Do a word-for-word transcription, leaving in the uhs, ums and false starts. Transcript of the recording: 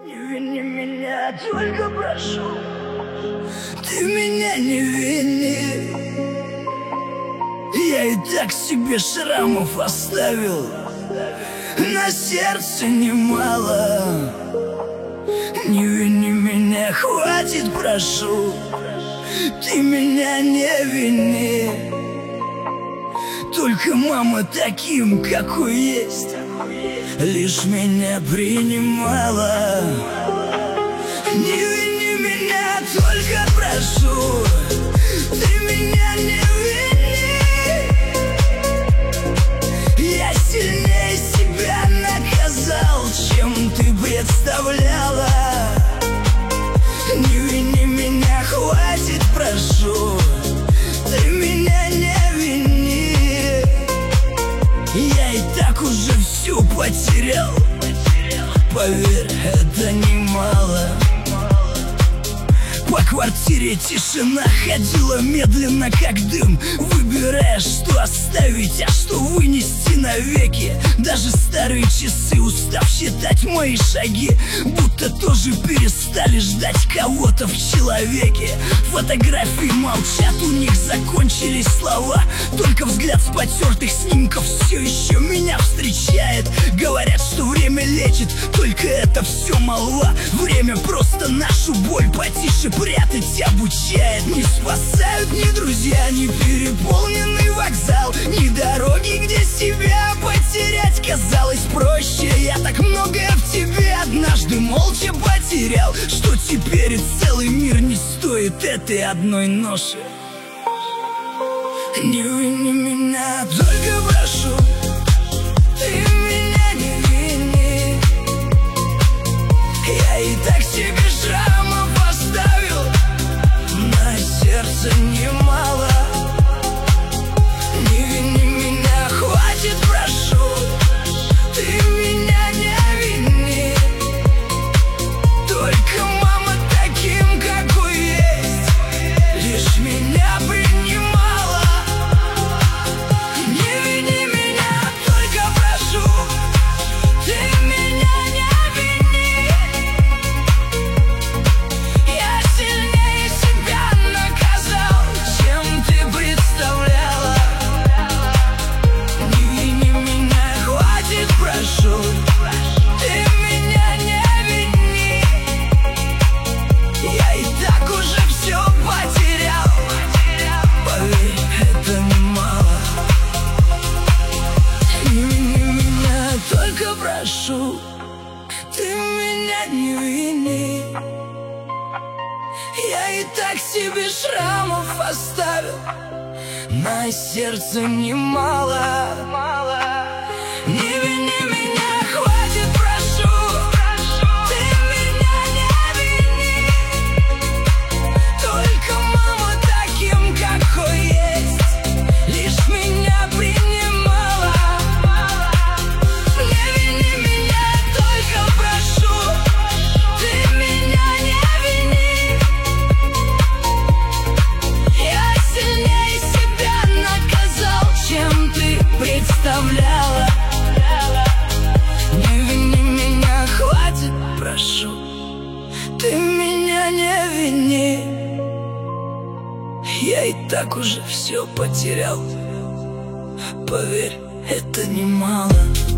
Не вини меня, только прошу, ты меня не вини. Я и так себе шрамов оставил, на сердце немало. Не вини меня, хватит, прошу, ты меня не вини. Только мама таким, какой есть, лишь меня принимала. Не вини меня, только прошу, ты меня не вини. Я сильнее себя наказал, чем ты представляла. Не вини меня, хватит, прошу, ты меня не вини. Я и так уже все потерял, поверь, это немало. По квартире тишина ходила медленно, как дым, выбирая, что оставить, а что вынести навеки. Даже старые часы, устав считать мои шаги, будто тоже перестали ждать кого-то в человеке. Фотографии молчат, у них закончились слова, только взгляд с потертых снимков все еще меня встречает. Говорят, что время лечит, только это все молва. Время просто нашу боль потише прятать обучает. Не спасают ни друзья, ни переполненный вокзал, ни дороги, где себя потерять казалось проще. Я так многое в тебе однажды молча потерял, что теперь и целый мир не стоит этой одной ноши. Не вини меня, только прошу, ты меня не вини. Я и так себе шрамов оставил, на сердце немало. Не вини меня, хватит, прошу, ты меня не вини. Только мама таким, какой есть, лишь меня принимала. Не вини меня, только прошу, ты меня не вини. Я сильнее себя наказал, чем ты представляла. Не вини меня, хватит, прошу, ты меня не вини. Я и так уже все потерял, поверь, это немало. Не вини меня, только прошу, ты меня не вини. Я и так себе шрамов оставил, на сердце немало. Не вини меня, хватит, прошу, ты меня не вини. Только мама таким, какой есть, лишь меня принимала. Не вини меня, только прошу, ты меня не вини. Я сильнее себя наказал, чем ты представляла. Не вини меня, хватит, прошу, ты меня не вини. Я и так уже все потерял, поверь, это немало.